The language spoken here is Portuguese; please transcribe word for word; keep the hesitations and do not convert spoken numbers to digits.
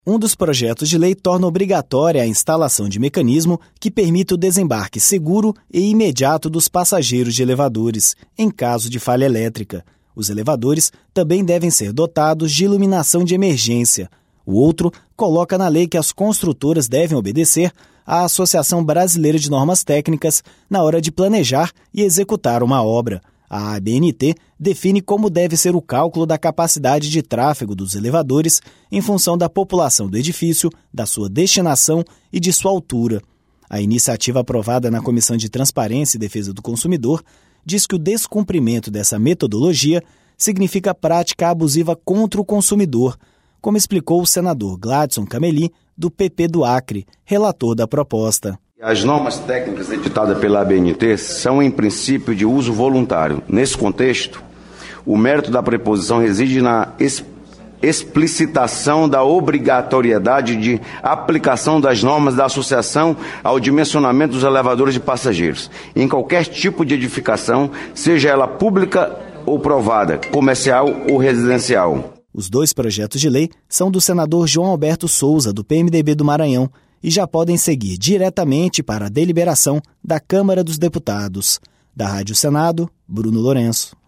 Um dos projetos de lei torna obrigatória a instalação de mecanismo que permita o desembarque seguro e imediato dos passageiros de elevadores, em caso de falha elétrica. Os elevadores também devem ser dotados de iluminação de emergência. O outro coloca na lei que as construtoras devem obedecer à Associação Brasileira de Normas Técnicas na hora de planejar e executar uma obra. A A B N T define como deve ser o cálculo da capacidade de tráfego dos elevadores em função da população do edifício, da sua destinação e de sua altura. A iniciativa aprovada na Comissão de Transparência e Defesa do Consumidor diz que o descumprimento dessa metodologia significa prática abusiva contra o consumidor, como explicou o senador Gladson Cameli, do P P do Acre, relator da proposta. As normas técnicas editadas pela A B N T são, em princípio, de uso voluntário. Nesse contexto, o mérito da preposição reside na es- explicitação da obrigatoriedade de aplicação das normas da associação ao dimensionamento dos elevadores de passageiros, em qualquer tipo de edificação, seja ela pública ou privada, comercial ou residencial. Os dois projetos de lei são do senador João Alberto Souza, do P M D B do Maranhão, e já podem seguir diretamente para a deliberação da Câmara dos Deputados. Da Rádio Senado, Bruno Lourenço.